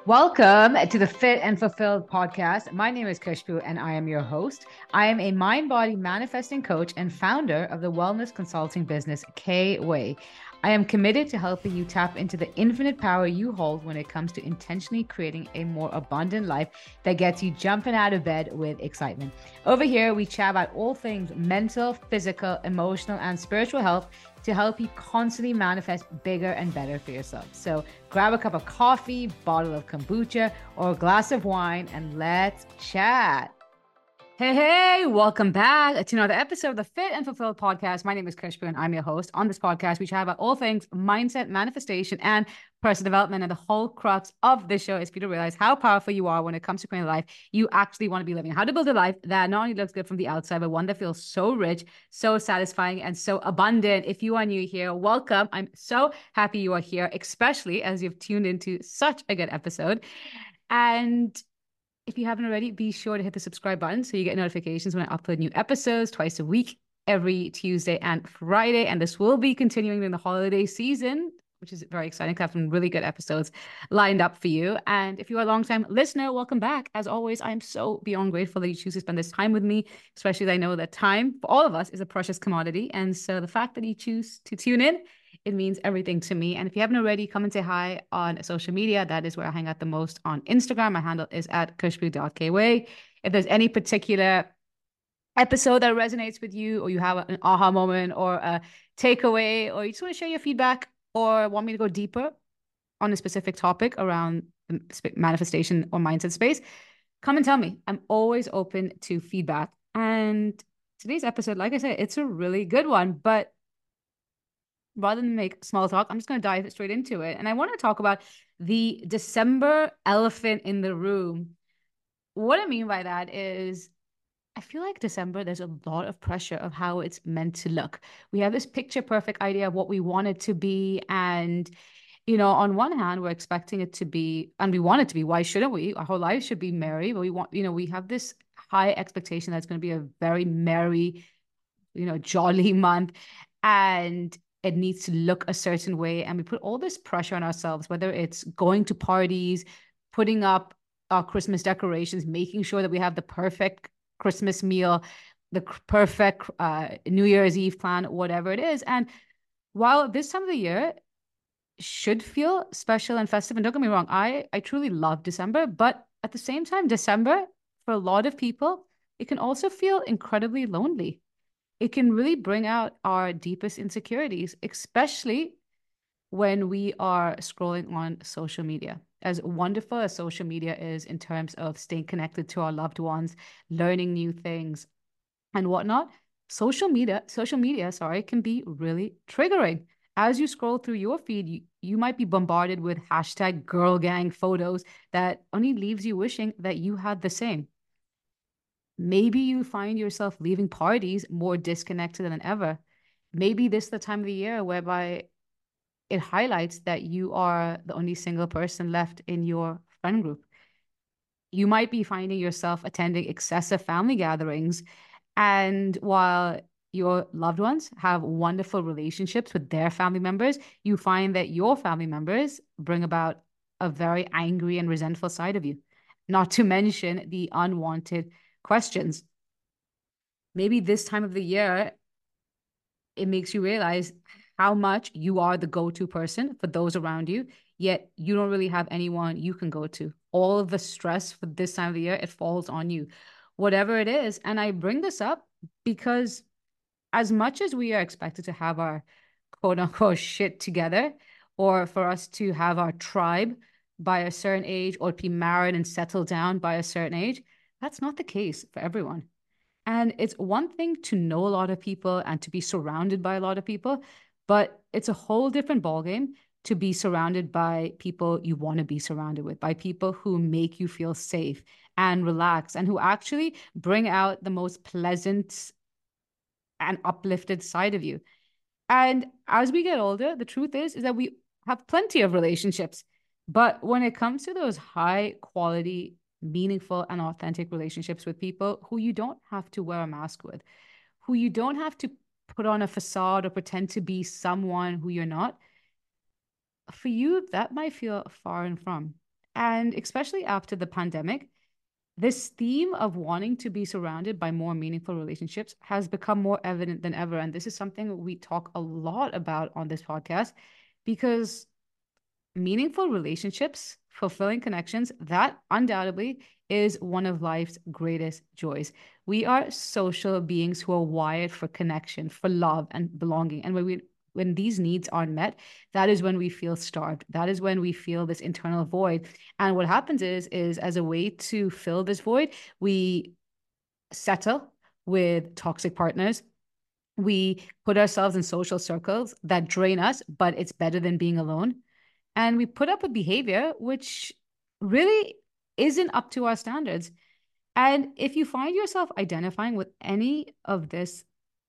Welcome to the Fit and Fulfilled podcast. My name is Kushbu and I am your host. I am a mind body manifesting coach and founder of the wellness consulting business K Way. I am committed to helping you tap into the infinite power you hold when it comes to intentionally creating a more abundant life that gets you jumping out of bed with excitement. Over here, we chat about all things mental, physical, emotional, and spiritual health to help you constantly manifest bigger and better for yourself. So grab a cup of coffee, bottle of kombucha, or a glass of wine, and let's chat. Hey, welcome back to another episode of the Fit and Fulfilled podcast. My name is Kushbu and I'm your host. On this podcast, we chat about all things mindset, manifestation, and personal development. And the whole crux of this show is for you to realize how powerful you are when it comes to creating a life you actually want to be living. How to build a life that not only looks good from the outside, but one that feels so rich, so satisfying, and so abundant. If you are new here, welcome. I'm so happy you are here, especially as you've tuned into such a good episode. And if you haven't already, be sure to hit the subscribe button so you get notifications when I upload new episodes twice a week, every Tuesday and Friday. And this will be continuing in the holiday season, which is very exciting. I have some really good episodes lined up for you. And if you are a long-time listener, welcome back. As always, I'm so beyond grateful that you choose to spend this time with me, especially as I know that time for all of us is a precious commodity. And so the fact that you choose to tune in, it means everything to me. And if you haven't already, come and say hi on social media. That is where I hang out the most on Instagram. My handle is at kushbu.kway. If there's any particular episode that resonates with you, or you have an aha moment or a takeaway, or you just want to share your feedback or want me to go deeper on a specific topic around the manifestation or mindset space, come and tell me. I'm always open to feedback. And today's episode, like I said, it's a really good one, but rather than make small talk, I'm just going to dive straight into it. And I want to talk about the December elephant in the room. What I mean by that is, I feel like December, there's a lot of pressure of how it's meant to look. We have this picture perfect idea of what we want it to be. And, on one hand, we're expecting it to be, and we want it to be. Why shouldn't we? Our whole life should be merry, but we want, we have this high expectation that's going to be a very merry, jolly month. And it needs to look a certain way. And we put all this pressure on ourselves, whether it's going to parties, putting up our Christmas decorations, making sure that we have the perfect Christmas meal, the perfect New Year's Eve plan, whatever it is. And while this time of the year should feel special and festive, and don't get me wrong, I truly love December, but at the same time, December, for a lot of people, it can also feel incredibly lonely. It can really bring out our deepest insecurities, especially when we are scrolling on social media. As wonderful as social media is in terms of staying connected to our loved ones, learning new things and whatnot, social media, sorry, can be really triggering. As you scroll through your feed, you might be bombarded with hashtag girl gang photos that only leaves you wishing that you had the same. Maybe you find yourself leaving parties more disconnected than ever. Maybe this is the time of the year whereby it highlights that you are the only single person left in your friend group. You might be finding yourself attending excessive family gatherings. And while your loved ones have wonderful relationships with their family members, you find that your family members bring about a very angry and resentful side of you, not to mention the unwanted questions. Maybe this time of the year, it makes you realize how much you are the go-to person for those around you, yet you don't really have anyone you can go to. All of the stress for this time of the year, it falls on you, whatever it is. And I bring this up because as much as we are expected to have our quote unquote shit together, or for us to have our tribe by a certain age, or to be married and settle down by a certain age, that's not the case for everyone. And it's one thing to know a lot of people and to be surrounded by a lot of people, but it's a whole different ballgame to be surrounded by people you want to be surrounded with, by people who make you feel safe and relax and who actually bring out the most pleasant and uplifted side of you. And as we get older, the truth is that we have plenty of relationships. But when it comes to those high quality, meaningful, and authentic relationships with people who you don't have to wear a mask with, who you don't have to put on a facade or pretend to be someone who you're not, for you, that might feel far and from. And especially after the pandemic, this theme of wanting to be surrounded by more meaningful relationships has become more evident than ever. And this is something we talk a lot about on this podcast because meaningful relationships, fulfilling connections, that undoubtedly is one of life's greatest joys. We are social beings who are wired for connection, for love and belonging. And when these needs aren't met, that is when we feel starved. That is when we feel this internal void. And what happens is as a way to fill this void, we settle with toxic partners. We put ourselves in social circles that drain us, but it's better than being alone. And we put up with behavior which really isn't up to our standards. And if you find yourself identifying with any of this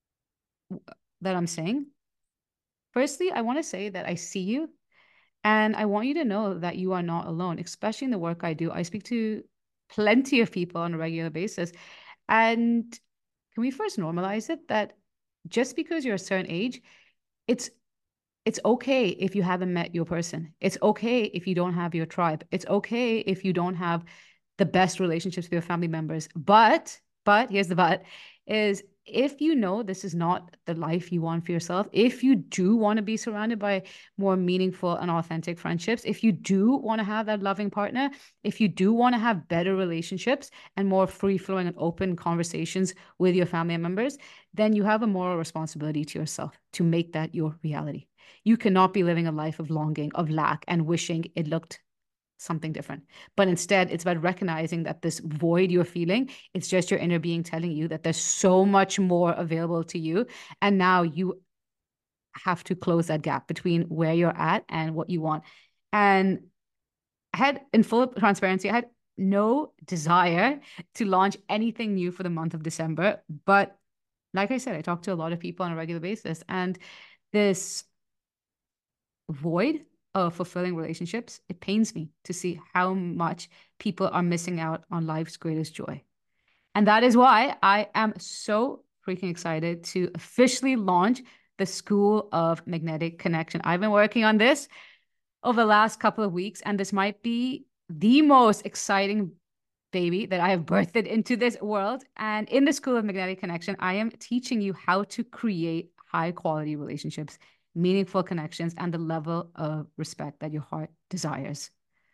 that I'm saying, firstly, I want to say that I see you and I want you to know that you are not alone, especially in the work I do. I speak to plenty of people on a regular basis. And can we first normalize it that just because you're a certain age, it's it's okay if you haven't met your person. It's okay if you don't have your tribe. It's okay if you don't have the best relationships with your family members. But here's the but is if you know this is not the life you want for yourself, if you do want to be surrounded by more meaningful and authentic friendships, if you do want to have that loving partner, if you do want to have better relationships and more free flowing and open conversations with your family members, then you have a moral responsibility to yourself to make that your reality. You cannot be living a life of longing, of lack, and wishing it looked something different. But instead, it's about recognizing that this void you're feeling, it's just your inner being telling you that there's so much more available to you. And now you have to close that gap between where you're at and what you want. And I had, in full transparency, I had no desire to launch anything new for the month of December. But like I said, I talk to a lot of people on a regular basis. And this void of fulfilling relationships, it pains me to see how much people are missing out on life's greatest joy. And that is why I am so freaking excited to officially launch the School of Magnetic Connection. I've been working on this over the last couple of weeks, and this might be the most exciting baby that I have birthed into this world. And in the School of Magnetic Connection, I am teaching you how to create high quality relationships, meaningful connections, and the level of respect that your heart desires.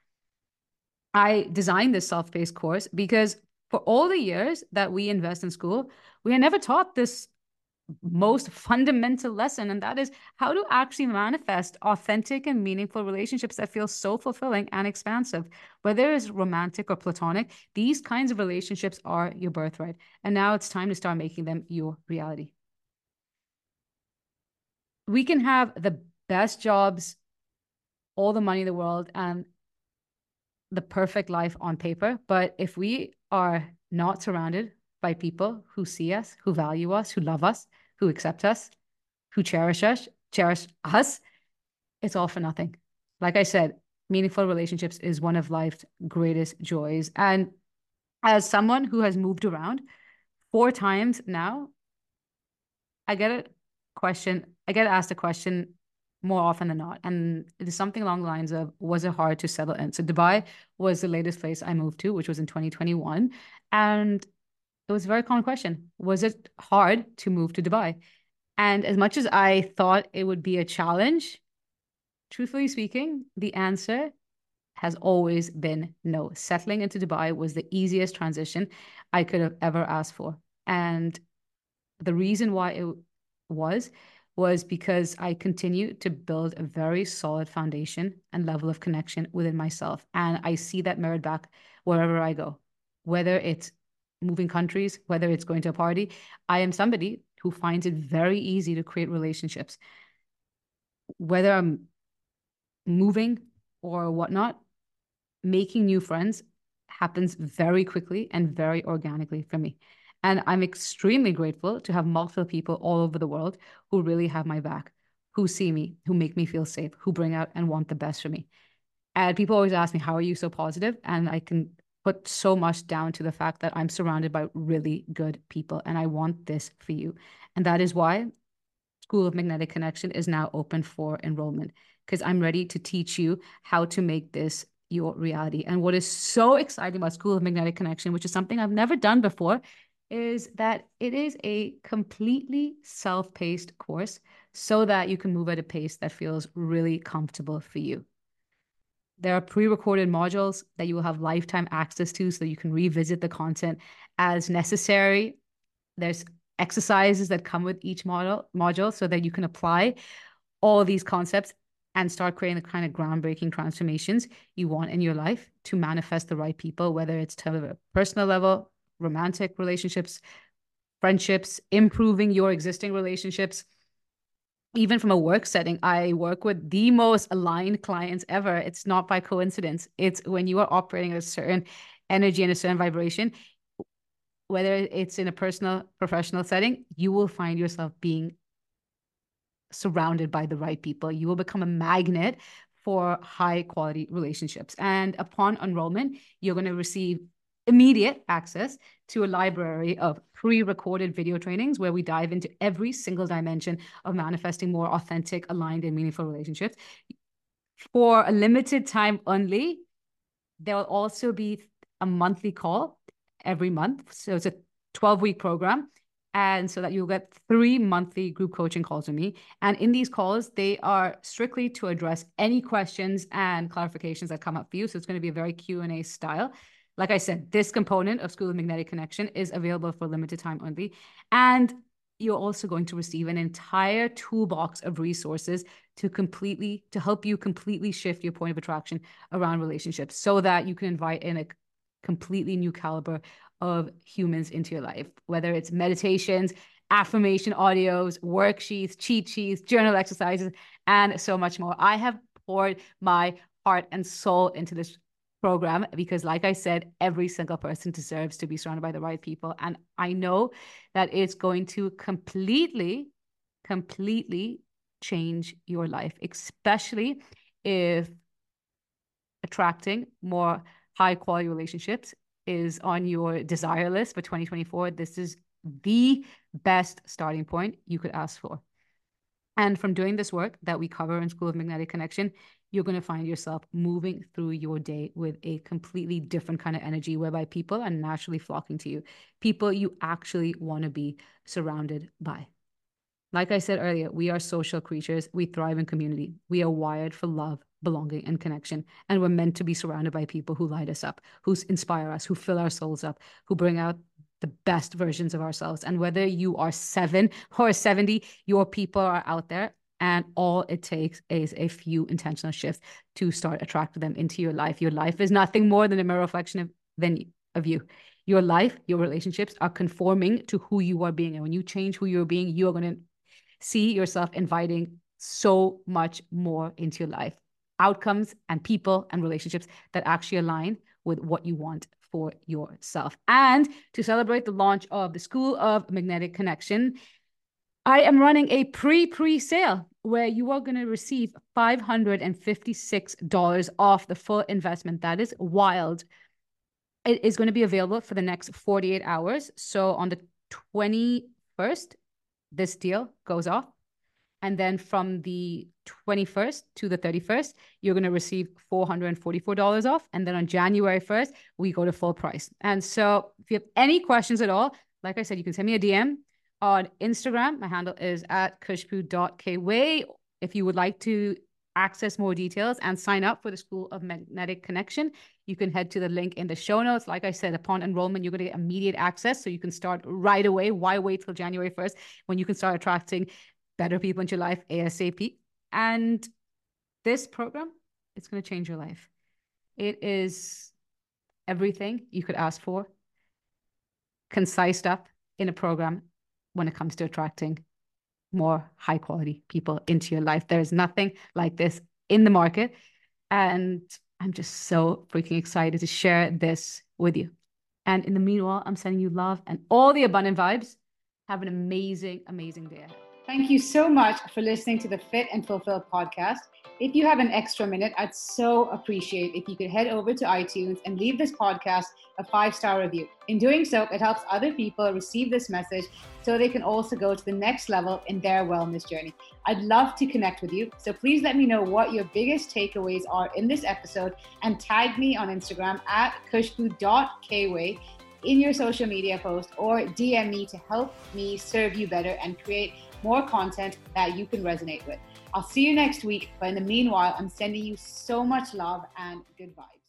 I designed this self-paced course because for all the years that we invest in school, we are never taught this most fundamental lesson, and that is how to actually manifest authentic and meaningful relationships that feel so fulfilling and expansive. Whether it's romantic or platonic, these kinds of relationships are your birthright. And now it's time to start making them your reality. We can have the best jobs, all the money in the world, and the perfect life on paper. But if we are not surrounded by people who see us, who value us, who love us, who accept us, who cherish us, it's all for nothing. Like I said, meaningful relationships is one of life's greatest joys. And as someone who has moved around 4 times now, I get a I get asked a question more often than not. And it is something along the lines of, was it hard to settle in? So Dubai was the latest place I moved to, which was in 2021. And it was a very common question. Was it hard to move to Dubai? And as much as I thought it would be a challenge, truthfully speaking, the answer has always been no. Settling into Dubai was the easiest transition I could have ever asked for. And the reason why it was was because I continued to build a very solid foundation and level of connection within myself. And I see that mirrored back wherever I go, whether it's moving countries, whether it's going to a party. I am somebody who finds it very easy to create relationships, whether I'm moving or whatnot. Making new friends happens very quickly and very organically for me. And I'm extremely grateful to have multiple people all over the world who really have my back, who see me, who make me feel safe, who bring out and want the best for me. And people always ask me, how are you so positive? And I can put so much down to the fact that I'm surrounded by really good people and I want this for you. And that is why School of Magnetic Connection is now open for enrollment because I'm ready to teach you how to make this your reality. And what is so exciting about School of Magnetic Connection, which is something I've never done before, is that it is a completely self-paced course so that you can move at a pace that feels really comfortable for you. There are pre-recorded modules that you will have lifetime access to so you can revisit the content as necessary. There's exercises that come with each module so that you can apply all these concepts and start creating the kind of groundbreaking transformations you want in your life to manifest the right people, whether it's to a personal level, romantic relationships, friendships, improving your existing relationships. Even from a work setting, I work with the most aligned clients ever. It's not by coincidence. It's when you are operating at a certain energy and a certain vibration, whether it's in a personal, professional setting, you will find yourself being surrounded by the right people. You will become a magnet for high quality relationships. And upon enrollment, you're going to receive immediate access to a library of pre-recorded video trainings where we dive into every single dimension of manifesting more authentic, aligned, and meaningful relationships. For a limited time only, there will also be a monthly call every month. So it's a 12-week program. And so that you'll get 3 monthly group coaching calls with me. And in these calls, they are strictly to address any questions and clarifications that come up for you. So it's going to be a very Q&A style. Like I said, this component of School of Magnetic Connection is available for limited time only. And you're also going to receive an entire toolbox of resources to help you completely shift your point of attraction around relationships so that you can invite in a completely new caliber of humans into your life, whether it's meditations, affirmation audios, worksheets, cheat sheets, journal exercises, and so much more. I have poured my heart and soul into this program because, like I said, every single person deserves to be surrounded by the right people. And I know that it's going to completely change your life, especially if attracting more high quality relationships is on your desire list for 2024. This is the best starting point you could ask for. And from doing this work that we cover in School of Magnetic Connection, you're going to find yourself moving through your day with a completely different kind of energy, whereby people are naturally flocking to you, people you actually want to be surrounded by. Like I said earlier, we are social creatures. We thrive in community. We are wired for love, belonging, and connection. And we're meant to be surrounded by people who light us up, who inspire us, who fill our souls up, who bring out the best versions of ourselves. And whether you are 7 or 70, your people are out there. And all it takes is a few intentional shifts to start attracting them into your life. Your life is nothing more than a mirror reflection of you. Your life, your relationships are conforming to who you are being. And when you change who you're being, you are going to see yourself inviting so much more into your life. Outcomes and people and relationships that actually align with what you want for yourself. And to celebrate the launch of the School of Magnetic Connection, I am running a pre-sale where you are going to receive $556 off the full investment. That is wild. It is going to be available for the next 48 hours. So on the 21st, this deal goes off. And then from the 21st to the 31st, you're going to receive $444 off. And then on January 1st, we go to full price. And so if you have any questions at all, like I said, you can send me a DM on Instagram. My handle is at kushbu.kway. If you would like to access more details and sign up for the School of Magnetic Connection, you can head to the link in the show notes. Like I said, upon enrollment, you're going to get immediate access. So you can start right away. Why wait till January 1st when you can start attracting better people into your life ASAP? And this program, it's going to change your life. It is everything you could ask for, concised up in a program when it comes to attracting more high quality people into your life. There's nothing like this in the market. And I'm just so freaking excited to share this with you. And in the meanwhile, I'm sending you love and all the abundant vibes. Have an amazing, amazing day ahead. Thank you so much for listening to the Fit and Fulfilled podcast. If you have an extra minute, I'd so appreciate if you could head over to iTunes and leave this podcast a 5-star review. In doing so, it helps other people receive this message so they can also go to the next level in their wellness journey. I'd love to connect with you, so please let me know what your biggest takeaways are in this episode and tag me on Instagram at kushbu.kway in your social media post, or DM me to help me serve you better and create more content that you can resonate with. I'll see you next week, but in the meanwhile, I'm sending you so much love and good vibes.